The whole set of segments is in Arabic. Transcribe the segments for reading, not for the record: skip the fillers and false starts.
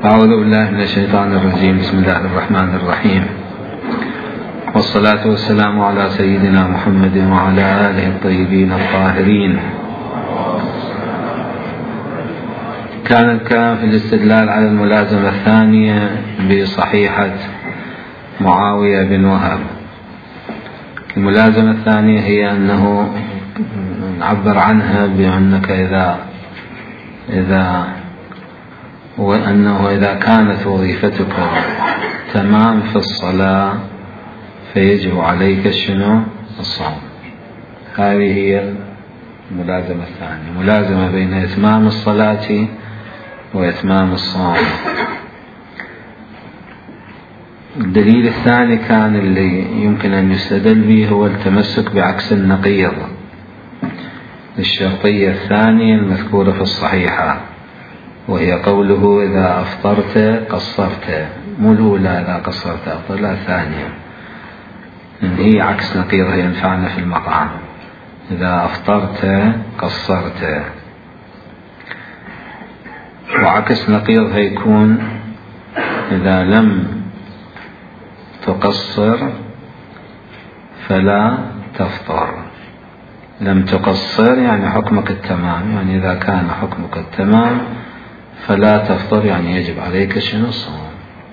أعوذ بالله من الشيطان الرجيم. بسم الله الرحمن الرحيم، والصلاة والسلام على سيدنا محمد وعلى آله الطيبين الطاهرين. كان الكلام في الاستدلال على الملازمة الثانية بصحيحة معاوية بن وهب. الملازمة الثانية هي أنه نعبر عنها بأنك إذا كانت وظيفتك تمام في الصلاة فيجب عليك الصوم. هذه هي الملازمة الثانية، ملازمة بين إتمام الصلاة وإتمام الصوم. الدليل الثاني كان اللي يمكن أن يستدل به هو التمسك بعكس النقيض للشرطية الثانية المذكورة في الصحيحة، وهي قوله إذا أفطرت قصرت، مو الأولى إذا قصرت أفطر، لا الثانية، إن هي عكس نقيضها ينفعنا في المقام. إذا أفطرت قصرت، وعكس نقيضها يكون إذا لم تقصر فلا تفطر. لم تقصر يعني حكمك التمام، يعني إذا كان حكمك التمام فلا تفطر، يعني يجب عليك الصوم.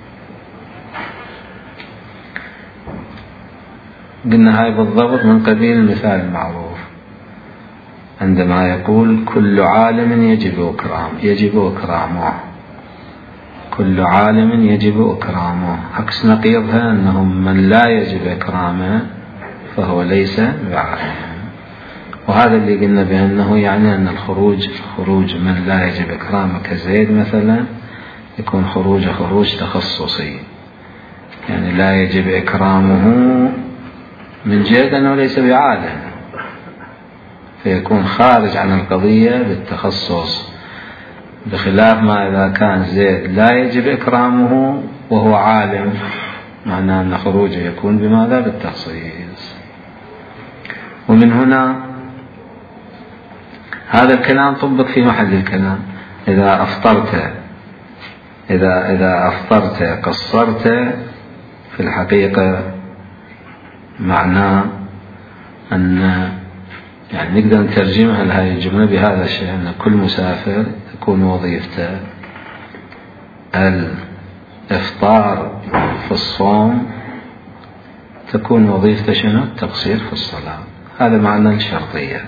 قلنا هاي بالضبط من قبيل المثال المعروف عندما يقول كل عالم يجب إكرامه، كل عالم يجب إكرامه. عكس نقيضها أنه من لا يجب إكرامه فهو ليس بعالم. وهذا اللي قلنا بأنه يعني أن خروج من لا يجب إكرامه كزيد مثلا يكون خروج تخصصي، يعني لا يجب إكرامه من جهة أنه ليس بعالم، فيكون خارج عن القضية بالتخصص، بخلاف ما إذا كان زيد لا يجب إكرامه وهو عالم، معناه أن خروجه يكون بماذا؟ بالتخصيص. ومن هنا هذا الكلام طبق في محل الكلام. إذا أفطرت قصرت، في الحقيقة معناه أن يعني نقدر نترجمها لهذه الجملة بهذا الشيء، أن كل مسافر يكون وظيفته الإفطار في الصوم، تكون وظيفته شنو؟ التقصير في الصلاة. هذا معنى الشرطية.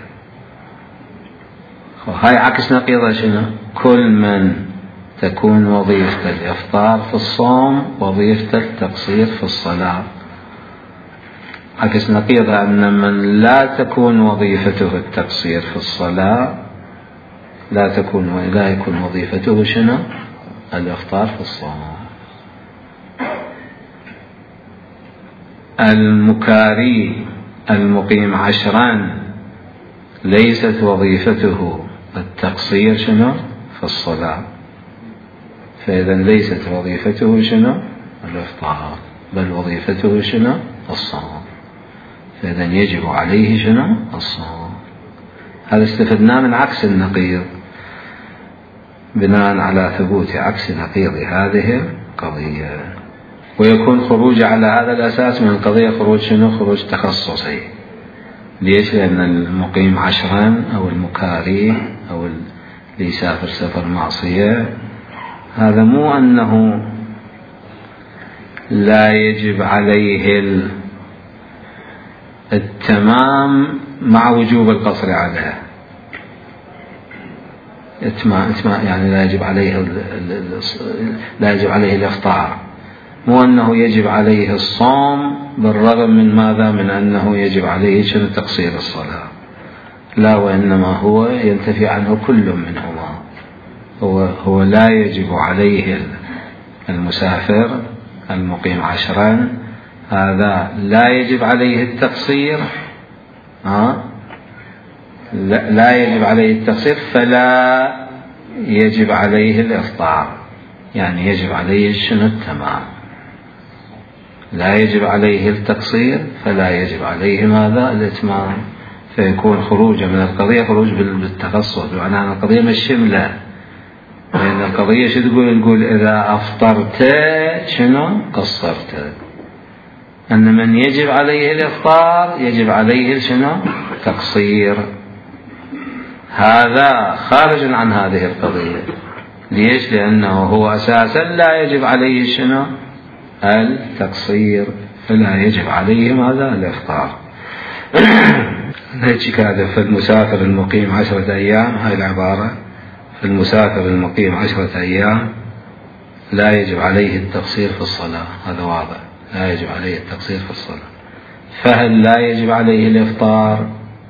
وهاي عكس نقيضة شنو؟ كل من تكون وظيفته الإفطار في الصوم وظيفته التقصير في الصلاة. عكس نقيضة أن من لا تكون وظيفته التقصير في الصلاة لا يكون وظيفته شنو؟ الإفطار في الصوم. المكاري المقيم 10 ليست وظيفته التقصير شنو؟ في الصلاة، فإذا ليست وظيفته شنو؟ الإفطار، بل وظيفته شنو؟ الصوم، فإذا يجب عليه شنو؟ الصوم. هذا استفدناه من عكس النقيض بناء على ثبوت عكس نقيض هذه القضية. ويكون خروج على هذا الأساس من القضية خروج شنو؟ خروج تخصصي. ليش؟ لأن المقيم 10 أو المكاري أو اللي يسافر سفر معصية، هذا مو أنه لا يجب عليه التمام مع وجوب القصر عليه. يعني لا يجب عليه الإفطار، مو أنه يجب عليه الصوم بالرغم من ماذا؟ من أنه يجب عليه شنو؟ تقصير الصلاة. لا، وإنما هو ينتفي عنه كل منهما. هو لا يجب عليه المسافر المقيم 10، هذا لا يجب عليه التقصير، لا يجب عليه التقصير فلا يجب عليه الإفطار، يعني يجب عليه شنو؟ التمام. لا يجب عليه التقصير فلا يجب عليه ماذا؟ الإتمام. فيكون خروج من القضية خروج بالتخصص، بمعنى أن القضية مش شملة لأن القضية شو تقول؟ نقول إذا أفطرت شنو؟ قصرت. أن من يجب عليه الإفطار يجب عليه شنو؟ تقصير. هذا خارج عن هذه القضية. ليش؟ لأنه هو أساسا لا يجب عليه شنو؟ التقصير، فلا يجب عليه ماذا؟ الإفطار. هيك هذا في المسافر المقيم 10 أيام، هاي العبارة: في المسافر المقيم 10 أيام لا يجب عليه التقصير في الصلاة. هذا واضح، لا يجب عليه التقصير في الصلاة. فهل لا يجب عليه الإفطار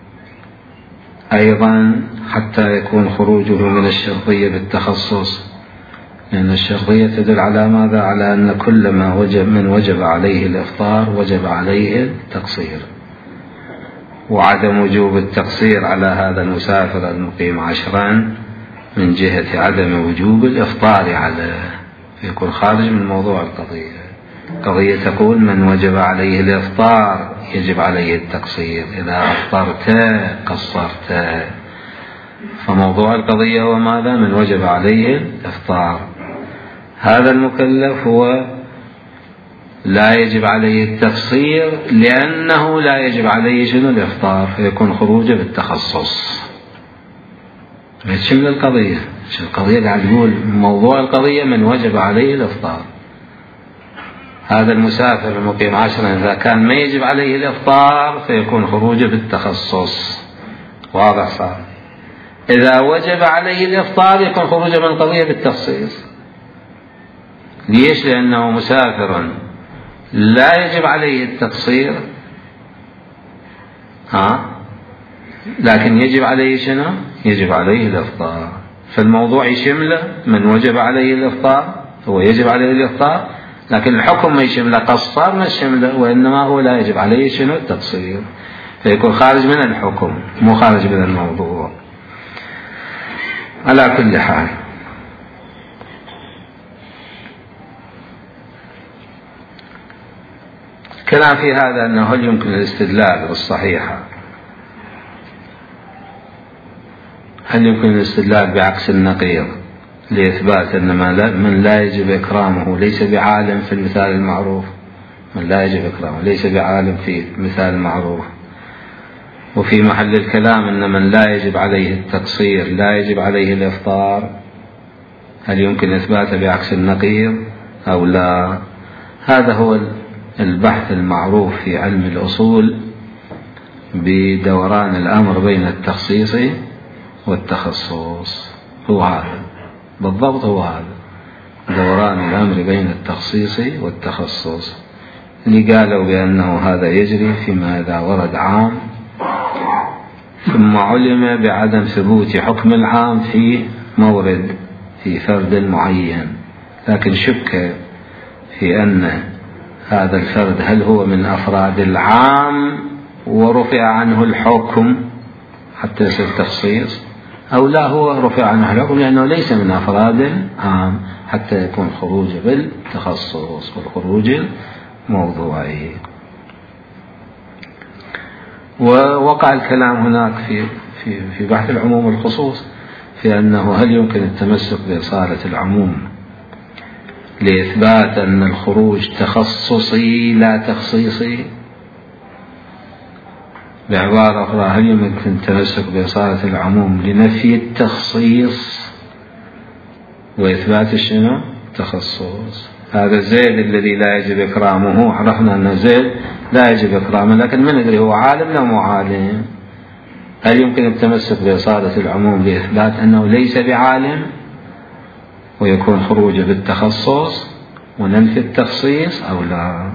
أيضا حتى يكون خروجه من الشرطية بالتخصص؟ لأن الشرطية تدل على ماذا؟ على أن كل ما من وجب عليه الإفطار وجب عليه التقصير، وعدم وجوب التقصير على هذا المسافر المقيم 10 من جهة عدم وجوب الإفطار عليه، فيكون خارج من موضوع القضية. القضية تقول من وجب عليه الإفطار يجب عليه التقصير، إذا أفطرت قصرت. فموضوع القضية هو ماذا؟ من وجب عليه الإفطار. هذا المكلف هو لا يجب عليه التقصير لأنه لا يجب عليه شنو؟ الإفطار، فيكون خروجه بالتخصص. شنو القضية؟ القضية قاعد تقول موضوع القضية من وجب عليه الإفطار. هذا المسافر المقيم 10 إذا كان ما يجب عليه الإفطار فيكون خروجه بالتخصص. واضح صار؟ إذا وجب عليه الإفطار يكون خروجه من القضية بالتخصيص. ليش؟ لأنه مسافر لا يجب عليه التقصير، لكن يجب عليه شنو؟ يجب عليه الإفطار. فالموضوع يشمله من وجب عليه الإفطار، هو يجب عليه الإفطار، لكن الحكم ما يشمله، قصر ما يشمله، وإنما هو لا يجب عليه شنو؟ التقصير. فيكون خارج من الحكم مو خارج من الموضوع. على كل حال، كلام في هذا أنه هل يمكن الاستدلال بالصحيحة؟ هل يمكن الاستدلال بعكس النقيض لإثبات أن من لا يجب إكرامه ليس بعالم في المثال المعروف؟ من لا يجب إكرامه ليس بعالم في المثال المعروف. وفي محل الكلام أن من لا يجب عليه التقصير لا يجب عليه الإفطار. هل يمكن إثباته بعكس النقيض أو لا؟ هذا هو البحث المعروف في علم الأصول بدوران الأمر بين التخصيص والتخصص. هو هذا بالضبط، هو هذا دوران الأمر بين التخصيص والتخصص، اللي قالوا بأنه هذا يجري فيما إذا ورد عام ثم علم بعدم ثبوت حكم العام في مورد في فرد معين، لكن شك في أن هذا الفرد هل هو من أفراد العام ورفع عنه الحكم حتى يصير تخصيص، أو لا هو رفع عنه الحكم لأنه ليس من أفراد العام حتى يكون خروج بالتخصص والخروج الموضوعي. ووقع الكلام هناك في بحث العموم والخصوص في أنه هل يمكن التمسك بإصالة العموم لإثبات أن الخروج تخصصي لا تخصيصي. بعبارة أخرى، هل يمكن التمسك بإصالة العموم لنفي التخصيص وإثبات شنو؟ تخصص. هذا زيد الذي لا يجب إكرامه، عرفنا أن زيد لا يجب إكرامه، لكن من ندري هو عالم لا مو عالم. هل يمكن التمسك بإصالة العموم لإثبات أنه ليس بعالم ويكون خروجه بالتخصص وننفي التخصيص أو لا؟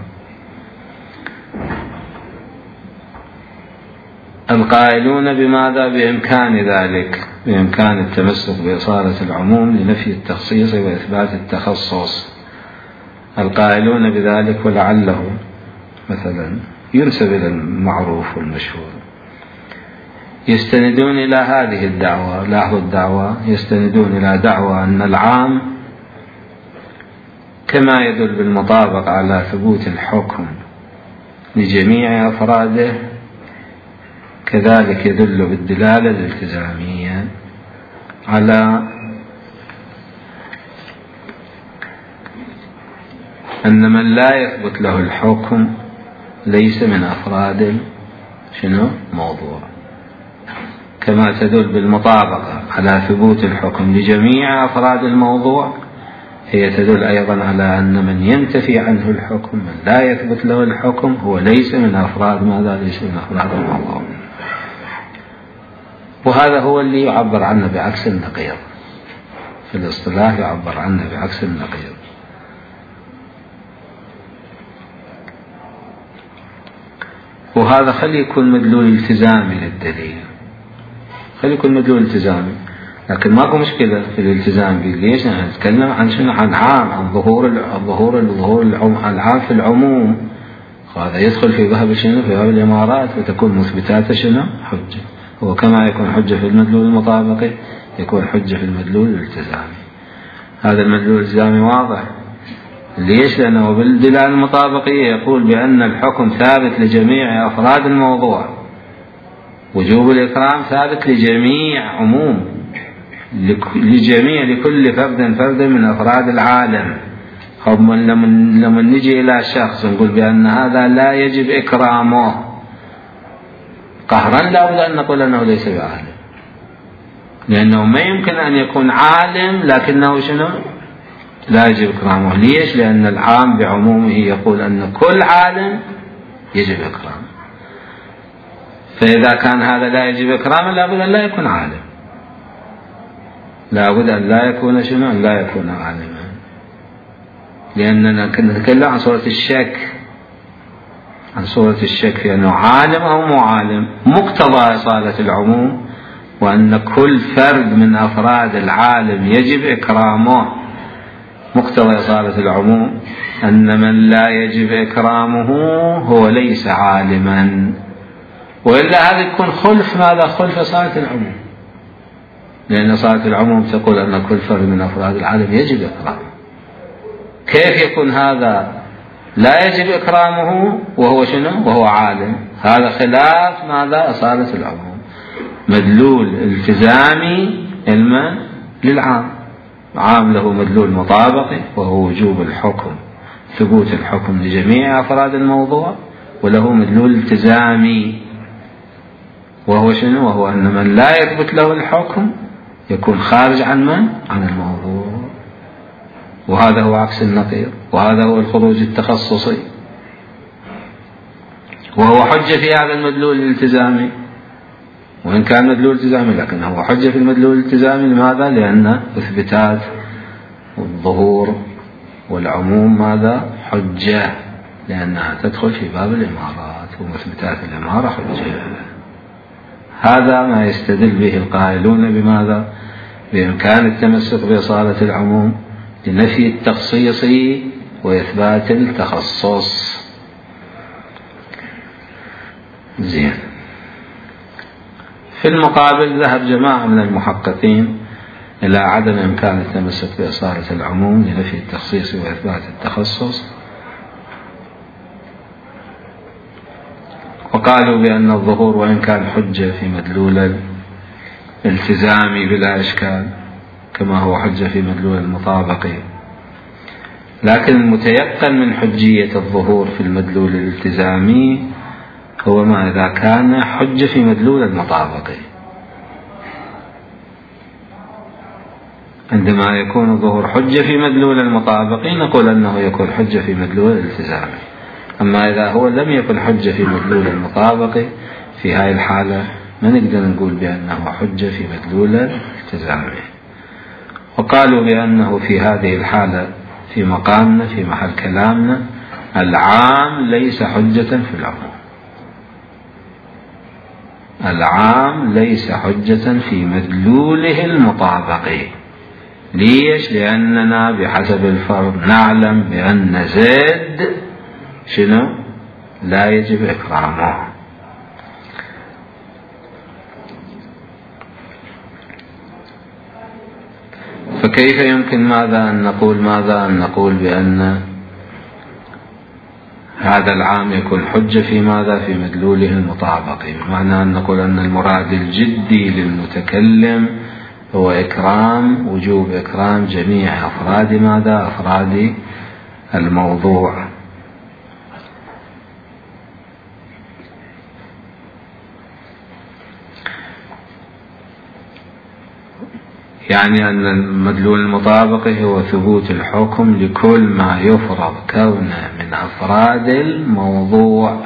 القائلون بماذا؟ بإمكان ذلك، بإمكان التمسك بإصالة العموم لنفي التخصيص وإثبات التخصص. القائلون بذلك ولعله مثلا ينسب إلى المعروف والمشهور، يستندون إلى هذه الدعوة. لاحظوا الدعوة، يستندون إلى دعوة أن العام كما يدل بالمطابقة على ثبوت الحكم لجميع أفراده كذلك يدل بالدلالة الالتزامية على أن من لا يثبت له الحكم ليس من أفراد موضوع، كما تدل بالمطابقة على ثبوت الحكم لجميع أفراد الموضوع، هي تدل أيضا على أن من ينتفي عنه الحكم، من لا يثبت له الحكم، هو ليس من أفراد ماذا؟ ليس من أفراد الموضوع. وهذا هو اللي يعبر عنه بعكس النقيض، في الاصطلاح يعبر عنه بعكس النقيض. وهذا خلي يكون مدلول التزامي للدليل، خلي يكون مدلول التزامي، لكن ماكو مشكلة في الالتزام به. ليش؟ نتكلم عن شنو؟ عن عام، عن ظهور العام في العموم. هذا يدخل في باب شنو؟ في باب الإمارات، وتكون مثبتاته شنو؟ حجة. هو كما يكون حجة في المدلول المطابقي يكون حجة في المدلول الالتزامي. هذا المدلول الالتزامي واضح. ليش؟ لأنه بالدلالة المطابقية يقول بأن الحكم ثابت لجميع أفراد الموضوع، وجوب الإكرام ثابت لجميع عموم، لكل فرد من أفراد العالم. لما نجي إلى شخص نقول بأن هذا لا يجب إكرامه قهرا، لا بد أن نقول أنه ليس بعالم، لأنه ما يمكن أن يكون عالم لكنه شنو؟ لا يجب إكرامه. ليش؟ لأن العام بعمومه يقول أن كل عالم يجب إكرامه، فإذا كان هذا لا يجب إكرامه لا بد أن لا يكون عالم، لا بد أن لا يكون شنو؟ أن لا يكون عالما. لأننا نتكلم عن صورة الشك، عن صورة الشك في أنه عالم أو مو عالم. مقتضى إصالة العموم وأن كل فرد من أفراد العالم يجب إكرامه، مقتضى إصالة العموم أن من لا يجب إكرامه هو ليس عالما، وإلا هذا يكون خلف ماذا؟ خلف إصالة العموم، لأن إصالة العموم تقول أن كل فرد من أفراد العالم يجب إكرامه. كيف يكون هذا لا يجب إكرامه وهو شنو؟ وهو عالم؟ هذا خلاف ماذا؟ إصالة العموم. مدلول التزامي علما للعام، عام له مدلول مطابقي وهو وجوب الحكم، ثبوت الحكم لجميع أفراد الموضوع، وله مدلول التزامي وهو شنو؟ وهو أن من لا يثبت له الحكم يكون خارج عن من؟ عن الموضوع. وهذا هو عكس النقيض، وهذا هو الخروج التخصصي، وهو حجة في هذا المدلول الالتزامي، وإن كان مدلول التزامي لكن هو حجة في المدلول الالتزامي. لماذا؟ لأن إثباتات الظهور والعموم ماذا؟ حجة، لأنها تدخل في باب الإمارات، ومثبتات الإمارة حجة. هذا ما يستدل به القائلون بماذا؟ بإمكان التمسك بإصالة العموم لنفي التخصيص وإثبات التخصص. زين. في المقابل ذهب جماعة من المحققين إلى عدم إمكان التمسك بإصالة العموم لنفي التخصيص وإثبات التخصص، وقالوا بأن الظهور وإن كان حجة في مدلول الالتزامي بلا إشكال كما هو حجة في مدلول المطابقي، لكن المتيقن من حجية الظهور في المدلول الالتزامي هو ما إذا كان حجة في مدلول المطابقي. عندما يكون الظهور حجة في مدلول المطابقي نقول أنه يكون حجة في مدلول الالتزامي. أما إذا هو لم يكن حجة في مدلول المطابقي، في هذه الحالة ما نقدر نقول بأنه حجة في مدلول الالتزامي. وقالوا بأنه في هذه الحالة في مقامنا في محل كلامنا العام ليس حجة في العموم، العام ليس حجة في مدلوله المطابقي. ليش؟ لأننا بحسب الفرض نعلم بأن زيد شنو؟ لا يجب إكرامه. فكيف يمكن ماذا أن نقول بأن هذا العام يكون حجة في ماذا؟ في مدلوله المطابقي، بمعنى أن نقول أن المراد الجدي للمتكلم هو إكرام، وجوب إكرام جميع أفراد ماذا؟ أفراد الموضوع. يعني أن المدلول المطابقي هو ثبوت الحكم لكل ما يفرض كونه من أفراد الموضوع،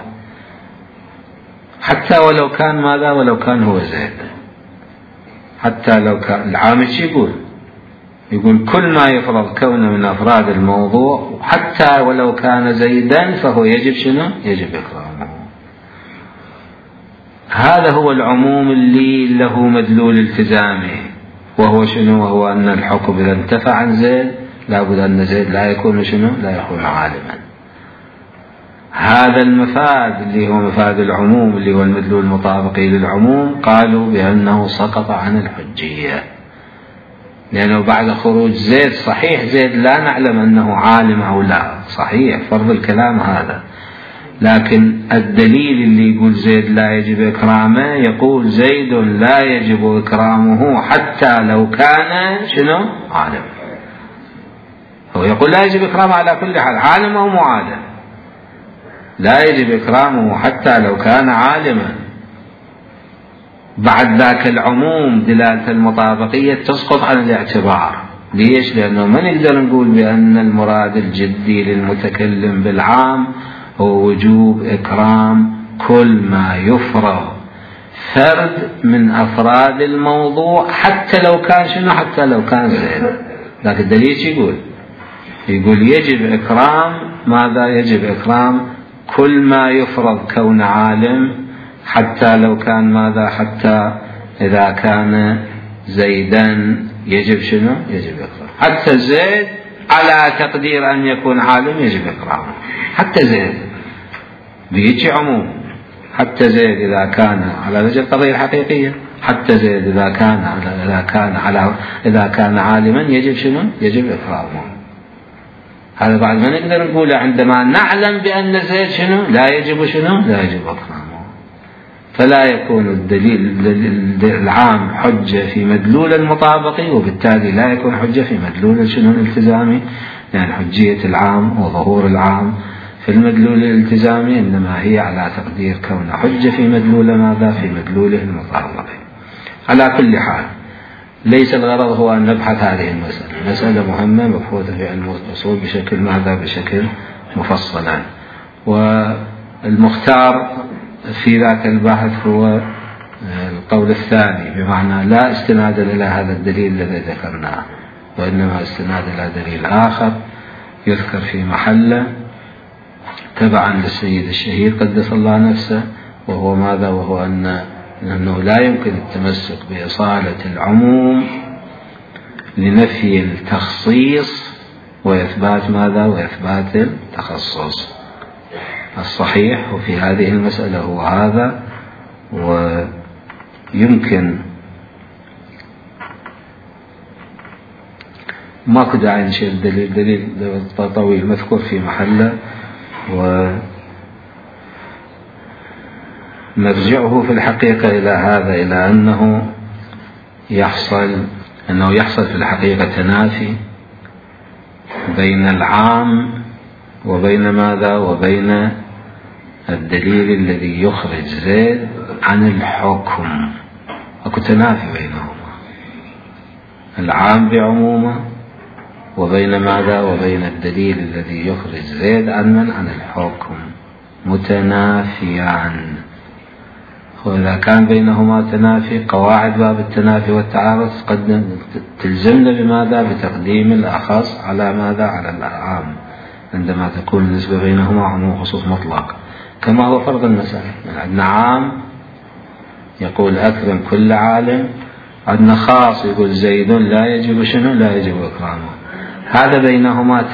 حتى ولو كان ماذا؟ ولو كان هو زيد. حتى لو كان العامل يقول كل ما يفرض كونه من أفراد الموضوع حتى ولو كان زيدا فهو يجب شنو؟ يجب إكرامه. هذا هو العموم اللي له مدلول التزامه، وهو شنو؟ وهو أن الحكم إذا انتفع عن زيد لابد أن زيد لا يكون شنو؟ لا يكون عالما. هذا المفاد اللي هو مفاد العموم اللي هو المدلول المطابقي للعموم قالوا بأنه سقط عن الحجية، لأنه بعد خروج زيد صحيح زيد لا نعلم أنه عالم أو لا، صحيح فرض الكلام هذا، لكن الدليل اللي يقول زيد لا يجب إكرامه يقول زيد لا يجب إكرامه حتى لو كان شنو؟ عالم. هو يقول لا يجب إكرامه على كل حال، عالم أو معالم، لا يجب إكرامه حتى لو كان عالما. بعد ذاك العموم دلالة المطابقية تسقط عن الاعتبار. ليش؟ لأنه ما نقدر نقول بأن المراد الجدي للمتكلم بالعام هو وجوب إكرام كل ما يفرض فرد من أفراد الموضوع حتى لو كان شنو؟ حتى لو كان زيد. لكن الدليل يقول يجب إكرام ماذا؟ يجب إكرام كل ما يفرض كون عالم حتى لو كان ماذا؟ حتى إذا كان زيدا يجب شنو؟ يجب إكرام. حتى زيد على تقدير أن يكون عالم يجب إكرامه، حتى زيد بيجي عموم. حتى زيد إذا كان على وجه القضية الحقيقية، حتى زيد إذا كان عالما يجب شنو؟ يجب إكرامه. هذا بعد ما نقدر نقوله عندما نعلم بأن زيد شنو؟ لا يجب شنو؟ لا يجب إكرامه. فلا يكون الدليل العام حجة في مدلول المطابقي، وبالتالي لا يكون حجة في مدلول شنو؟ الالتزامي، يعني حجية العام وظهور العام في المدلول الالتزامي إنما هي على تقدير كون حجة في مدلول ماذا؟ في مدلوله المطابقي. على كل حال ليس الغرض هو أن نبحث هذه المسألة، مسألة مهمة مبحوثة في علم الأصول بشكل ماذا؟ بشكل مفصلا. والمختار في ذاك البحث هو القول الثاني، بمعنى لا استناد إلى هذا الدليل الذي ذكرناه، وإنما استناد إلى دليل آخر يذكر في محله تبعا للسيد الشهيد قدس الله نفسه، وهو ماذا؟ وهو أنه لا يمكن التمسك بإصالة العموم لنفي التخصيص وإثبات ماذا؟ وإثبات التخصص. الصحيح وفي هذه المسألة هو هذا، ويمكن ماكو داعي نشير دليل طويل مذكور في محله، ونرجعه في الحقيقة إلى هذا، إلى أنه يحصل في الحقيقة تنافي بين العام وبين ماذا؟ وبين الدليل الذي يخرج زيد عن الحكم. أكو تنافي بينهما، العام بعمومه وبين ماذا؟ وبين الدليل الذي يخرج زيد عن الحكم، متنافيان. وإذا كان بينهما تنافي قواعد باب التنافي والتعارض تلزمنا بماذا؟ بتقديم الأخص على ماذا؟ على العام، عندما تكون النسبة بينهما عموم خصوص مطلق، كما هو فرض المسألة. عندنا عام يقول أكرم كل عالم، عندنا خاص يقول زيد لا يجب شنو؟ لا يجب إكرامه. هذا بينهما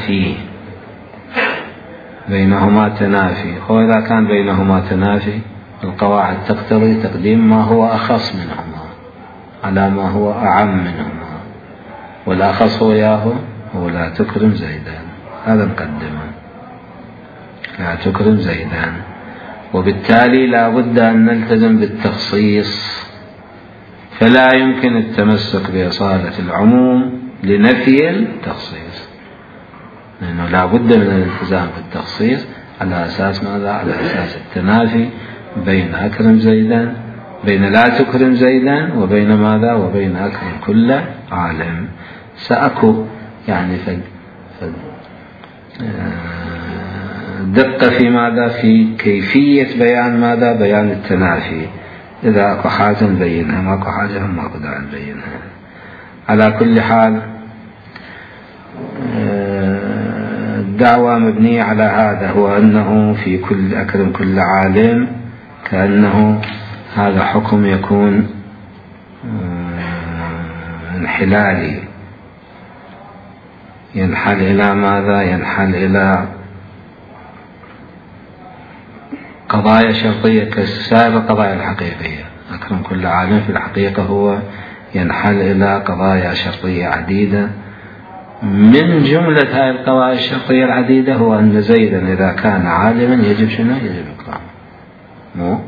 تنافي. وإذا كان بينهما تنافي القواعد تقتضي تقديم ما هو أخص منهما على ما هو أعم منهما، والأخص هو لا تكرم زيدان. هذا مقدمة، لا تكرم زيدان، وبالتالي لا بد أن نلتزم بالتخصيص، فلا يمكن التمسك بإصالة العموم لنفي التخصيص. لأنه لا بد من الالتزام بالتخصيص على أساس ماذا؟ على أساس التنافي بين أكرم زيدا، بين لا تكرم زيدا، وبين ماذا؟ وبين أكرم كل عالم. سأكو يعني دقة في ماذا؟ في كيفية بيان ماذا؟ بيان التنافي. إذا أكو حاجة نبينها، ما أكو حاجة ما أقدر نبينها. على كل حال الدعوة مبنية على هذا، هو أنه في كل أكرم كل عالم، كأنه هذا حكم يكون انحلالي، ينحل إلى ماذا؟ ينحل إلى قضايا شرطية كسائر القضايا الحقيقية. أكرم كل عالم في الحقيقة هو ينحل إلى قضايا شرطية عديدة. من جملة هذه القضايا الشرطية العديدة هو أن زيدا إذا كان عالما يجب شنو؟ يجب إكرامه. مو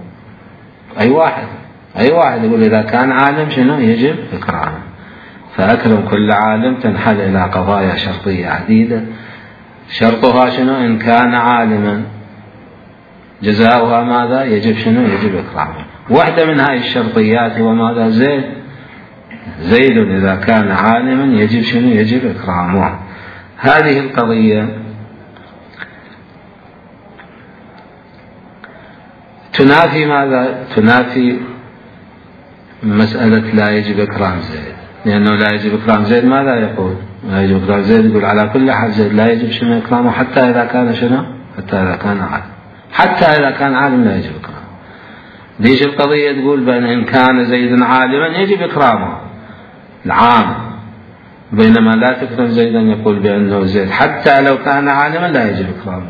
أي واحد يقول إذا كان عالم شنو؟ يجب إكرامه. فأكرم كل عالم تنحل إلى قضايا شرطية عديدة، شرطها شنو؟ إن كان عالما جزاؤها ماذا؟ يجب شنو؟ يجب إكرامه. واحدة من هذه الشرطيات هو ماذا؟ زيد إذا كان عالما يجب شنو؟ يجب إكرامه. هذه القضية تنافي ماذا؟ تنافي مسألة لا يجب إكرام زيد، لأنه لا يجب إكرام زيد ماذا يقول؟ لا يجب إكرام زيد يقول على كل حال زيد لا يجب شنو؟ إكرامه حتى إذا كان شنو؟ حتى إذا كان عالم. حتى إذا كان عالم لا يجب إكرامه. ليش القضية تقول بأن إن كان زيد عالما يجب إكرامه العام، بينما لا تكرم زيدا يقول بأنه زيد حتى لو كان عالما لا يجب إكرامه.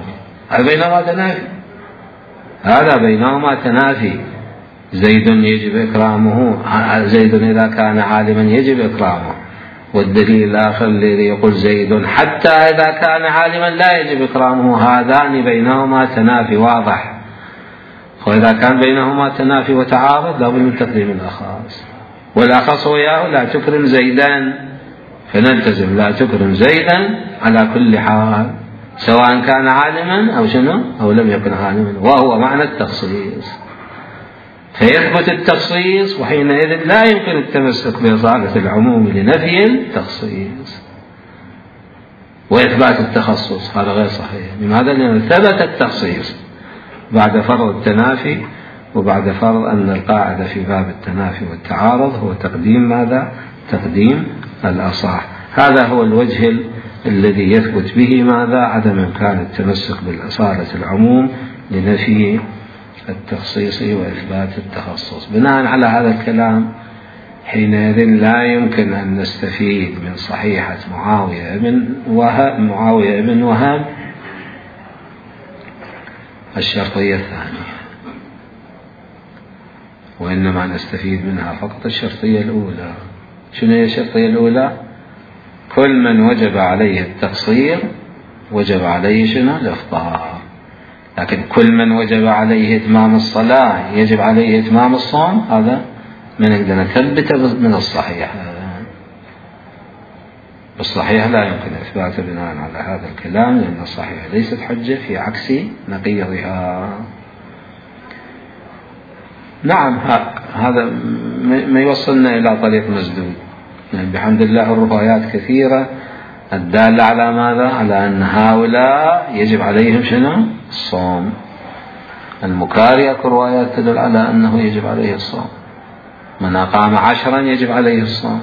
هذا بينهما تنافي. زيد يجب إكرامه، زيد إذا كان عالما يجب إكرامه. والدليل الآخر الذي يقول زيد حتى إذا كان عالما لا يجب إكرامه، هذان بينهما تنافي واضح. وإذا كان بينهما تنافي وتعارض لابد من تقديم الأخص، والأخص وياه لا تكرم زيدا، فنلتزم لا تكرم زيدا على كل حال سواء كان عالما أو شنو أو لم يكن عالما، وهو معنى التخصيص. فيثبت التخصيص، وحينئذ لا يمكن التمسك بإصالة العموم لنفي التخصيص وإثبات التخصص. هذا غير صحيح. لماذا؟ لأن ثبت التخصيص بعد فرض التنافي، وبعد فرض أن القاعدة في باب التنافي والتعارض هو تقديم ماذا؟ تقديم الأصح. هذا هو الوجه الذي يثبت به ماذا؟ عدم إمكان التمسك بالأصالة العموم لنفي التخصيص وإثبات التخصص. بناء على هذا الكلام حينئذ لا يمكن أن نستفيد من صحيحة معاوية بن وهب الشرطية الثانية، وإنما نستفيد منها فقط الشرطية الأولى. شنو هي الشرطية الأولى؟ كل من وجب عليه التقصير وجب عليه شنو؟ الإفطار. لكن كل من وجب عليه إتمام الصلاة يجب عليه إتمام الصوم، هذا من نقدر نثبت من الصحيح. الصحيح لا يمكن إثباته بناء على هذا الكلام، لأن الصحيح ليست حجة في عكس نقيضها. نعم، هذا ما يوصلنا إلى طريق مسدود. يعني بحمد الله الروايات كثيرة الدالة على ماذا؟ على أن هؤلاء يجب عليهم شنو؟ الصوم. المكاري أكو روايات تدل على أنه يجب عليه الصوم. من أقام 10 يجب عليه الصوم.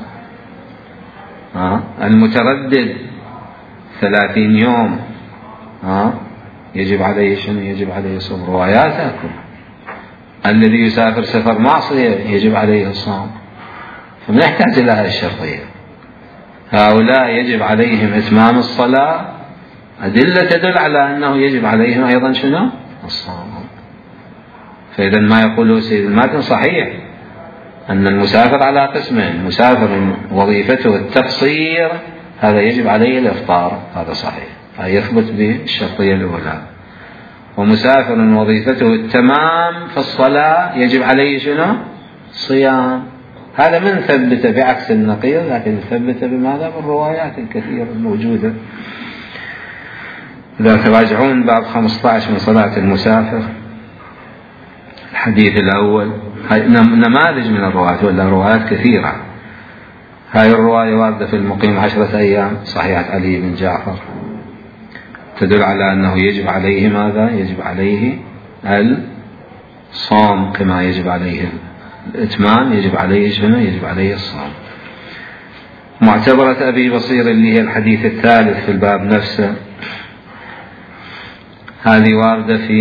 المتردد 30 يوم يجب عليه شنو؟ يجب عليه الصوم. روايات أكو. الذي يسافر سفر معصية يجب عليه الصوم. فما يحتاج إلى هذه الشرطية. هؤلاء يجب عليهم إتمام الصلاة، أدلة تدل على أنه يجب عليهم أيضا شنو؟ الصوم. فإذا ما يقوله سيد الماتن صحيح، أن المسافر على قسمين: مسافر وظيفته التقصير هذا يجب عليه الإفطار، هذا صحيح، هذا يثبت بالشرطية الأولى. ومسافر وظيفته التمام في الصلاة يجب عليه شنو؟ صيام. هذا من ثبت بعكس النقيض، لكن ثبت بماذا؟ بالروايات الكثيرة الموجودة. إذا تراجعون باب 15 من صلاة المسافر الحديث الأول، نماذج من الروايات ولا روايات كثيرة. هاي الرواية واردة في المقيم 10 أيام، صحيحة علي بن جعفر، تدل على أنه يجب عليه ماذا؟ يجب عليه الصوم كما يجب عليه الإتمام، يجب عليه شنو؟ يجب عليه الصوم. معتبرة أبي بصير اللي هي الحديث الثالث في الباب نفسه، هذه واردة في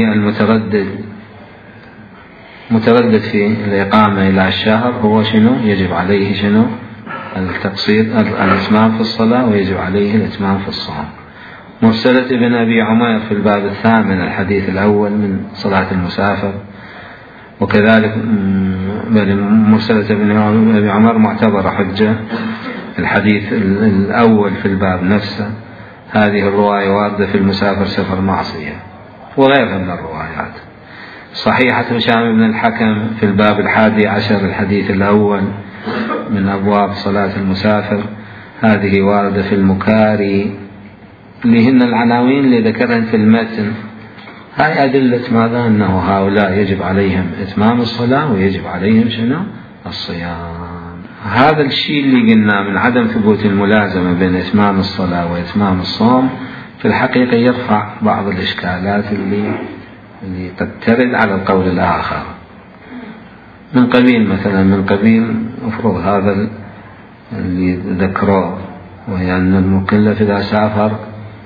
متردد في الإقامة إلى الشهر، هو شنو؟ يجب عليه شنو؟ التقصير الإتمام في الصلاة، ويجب عليه الإتمام في الصوم. مرسلة ابن أبي عمير في الباب الثامن الحديث الأول من صلاة المسافر، وكذلك مرسلة ابن أبي عمر معتبرة حجة. الحديث الأول في الباب نفسه، هذه الرواية واردة في المسافر سفر معصية، وغيرها من الروايات. صحيحة هشام بن الحكم في الباب 11 الحديث الأول من أبواب صلاة المسافر، هذه واردة في المكاري، اللي هن العناوين اللي ذكرهن في المتن. هاي أدلة ماذا؟ أنه هؤلاء يجب عليهم إتمام الصلاة ويجب عليهم شنو؟ الصيام. هذا الشيء اللي قلنا من عدم ثبوت الملازمة بين إتمام الصلاة وإتمام الصوم في الحقيقة يرفع بعض الإشكالات اللي قد ترد على القول الآخر، من قبيل مثلا من قبيل أفرض هذا اللي ذكره، وهي أن المكلف إذا سافر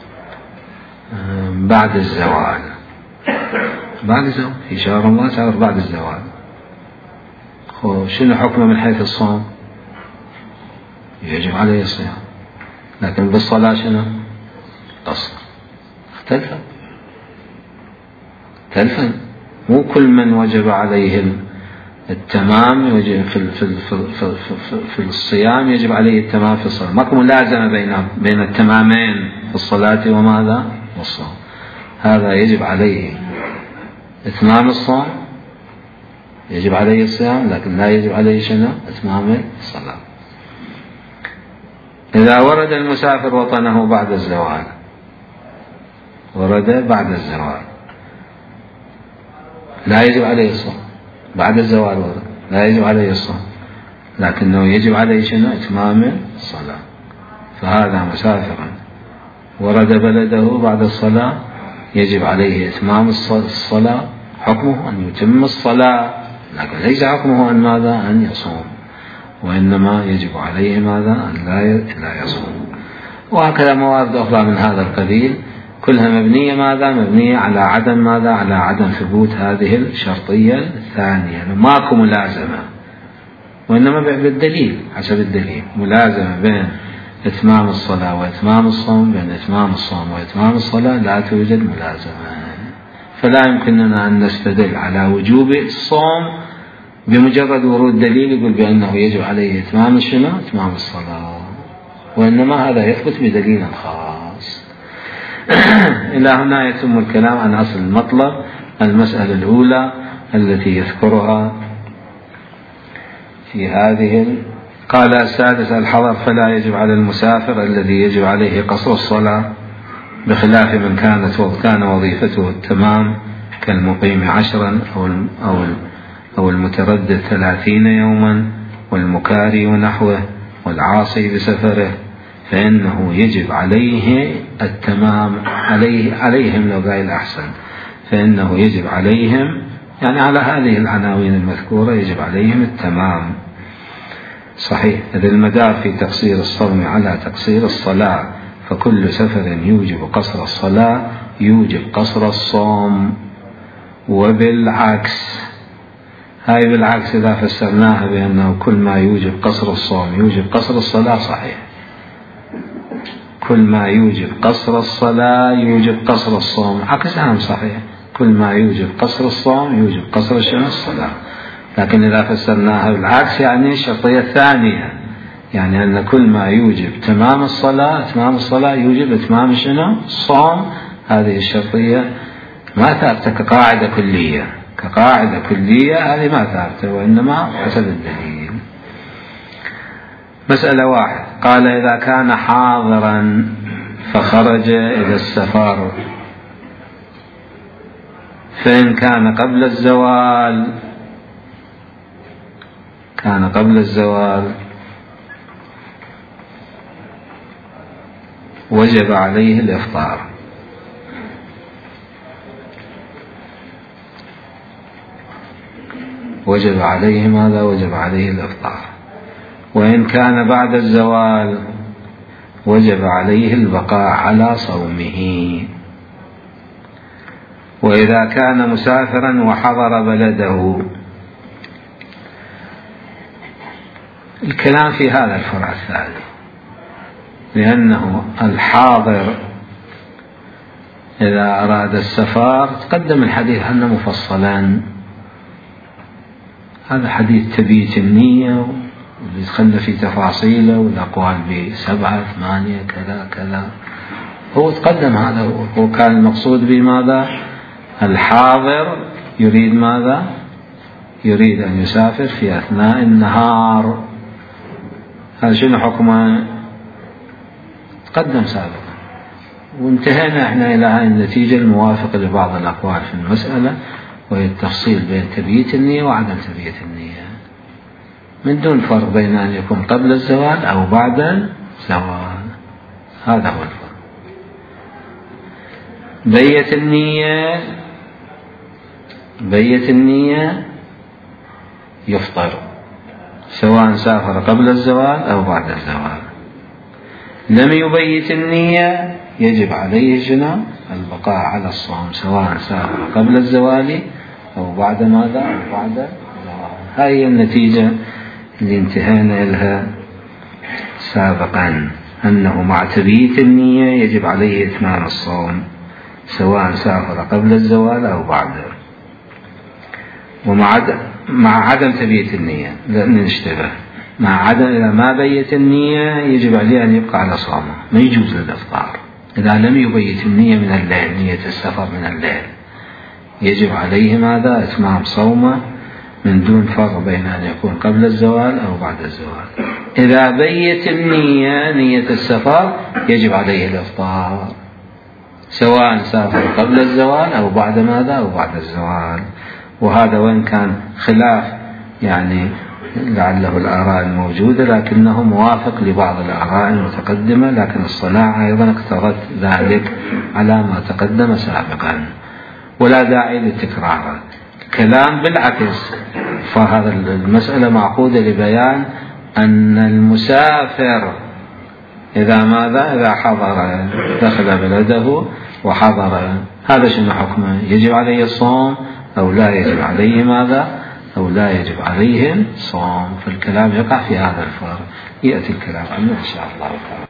بعد الزوال في شهر رمضان سافر بعد الزوال، شنو حكمه من حيث الصوم؟ يجب عليه الصيام. لكن بالصلاة شنو؟ قصر. اختلفا مو كل من وجب عليه التمام يجب في الصيام يجب عليه التمام في الصلاة. ماكو ملازمة بين التمامين في الصلاة وماذا؟ والصوم. هذا يجب عليه إتمام الصوم، يجب عليه الصيام، لكن لا يجب عليه شنو؟ إتمام الصلاة. إذا ورد المسافر وطنه بعد الزوال، لا يجب عليه الصوم. بعد الزوال ورد، لا يجب عليه الصوم، لكنه يجب عليه شنو؟ إتمام الصلاة. فهذا مسافر ورد بلده بعد الصلاة، يجب عليه إتمام الصلاة، حكمه أن يتم الصلاة، لكن ليس حكمه أن ماذا؟ أن يصوم، وإنما يجب عليه ماذا؟ أن لا يصوم. وهكذا موارد أخرى من هذا القبيل كلها مبنية ماذا؟ مبنية على عدم ماذا؟ على عدم ثبوت هذه الشرطية الثانية، ماكو ملازمة، وإنما بالدليل، حسب الدليل ملازمة بين إتمام الصلاة وإتمام الصوم، بين إتمام الصوم وإتمام الصلاة لا توجد ملازمة. فلا يمكننا أن نستدل على وجوب الصوم بمجرد ورود دليل يقول بأنه يجب عليه إتمام شنو؟ إتمام الصلاة، وإنما هذا يثبت بدليل خاص. إلى هنا يتم الكلام عن أصل المطلب. المسألة الأولى التي يذكرها في هذه قال السادس الحضر، فلا يجب على المسافر الذي يجب عليه قصر الصلاة، بخلاف من كان وظيفته التمام كالمقيم 10 أو المتردد 30 يوما، والمكاري ونحوه، والعاصي بسفره، فإنه يجب عليه التمام. عليهم لو قال أحسن، فإنه يجب عليهم يعني على هذه العناوين المذكورة يجب عليهم التمام. صحيح، إذ المدار في تقصير الصوم على تقصير الصلاة، فكل سفر يوجب قصر الصلاة يوجب قصر الصوم، وبالعكس. هاي بالعكس إذا فسرناها بأنه كل ما يوجب قصر الصوم يوجب قصر الصلاة، صحيح، كل ما يوجب قصر الصلاة يوجب قصر الصوم، عكسها صحيح، كل ما يوجب قصر الصوم يوجب قصر الصلاة. لكن إذا فسرناها بالعكس يعني الشرطية الثانية، يعني أن كل ما يوجب إتمام الصلاة يوجب إتمام الصوم. هذه الشرطية ما ثابتة كقاعدة كلية، هذه ما ثابتة، وإنما حسب الدليل. مسألة 1 قال إذا كان حاضرا فخرج إلى السفر فإن كان قبل الزوال وجب عليه الإفطار. وجب عليه ماذا؟ وجب عليه الإفطار. وإن كان بعد الزوال وجب عليه البقاء على صومه. وإذا كان مسافرا وحضر بلده، الكلام في هذا الفرع الثاني، لأنه الحاضر إذا أراد السفر تقدم الحديث عنه مفصلا، هذا حديث تبييت النية ويدخل في تفاصيله والأقوال ب7 8 كذا كذا، هو تقدم هذا. هو كان المقصود بماذا؟ الحاضر يريد ماذا؟ يريد أن يسافر في أثناء النهار، هذا شنو حكمه؟ تقدم سابقا. وانتهينا احنا إلى هذه النتيجة الموافقة لبعض الأقوال في المسألة، وهي التفصيل بين تبييت النية وعدم تبييت النية، من دون فرق بين أن يكون قبل الزوال أو بعد الزوال. هذا هو الفرق. بيت النية يفطر سواء سافر قبل الزوال أو بعد الزوال. لم يبيت النية يجب عليه جنى البقاء على الصوم سواء سافر قبل الزوال أو بعد ماذا؟ أو بعد الزوال. هذه النتيجة اللي انتهينا لها سابقا، أنه مع تبييت النية يجب عليه إتمام الصوم سواء سافر قبل الزوال أو بعده. ومع عدم تبييت النية لأن نشتبه، إذا ما بيت النية يجب عليه أن يبقى على صومه، ما يجوز للإفطار. إذا لم يبيت النية من الليل، نية السفر من الليل، يجب عليه ماذا؟ إتمام صومه من دون فرق بين أن يكون قبل الزوال أو بعد الزوال. إذا بيت النية نية السفر يجب عليه الإفطار سواء سافر قبل الزوال أو بعد ماذا؟ أو بعد الزوال. وهذا وإن كان خلاف يعني لعله الآراء الموجودة، لكنه موافق لبعض الآراء المتقدمة، لكن الصناعة أيضا اقتضت ذلك على ما تقدم سابقا، ولا داعي لتكراره. الكلام بالعكس، فهذا المسألة معقودة لبيان أن المسافر إذا حضر دخل بلده وحضر، هذا شنو حكمه؟ يجب عليه الصوم أو لا يجب عليه ماذا؟ أو لا يجب عليه الصوم. فالكلام يقع في هذا الفرق، يأتي الكلام عنه إن شاء الله تعالى.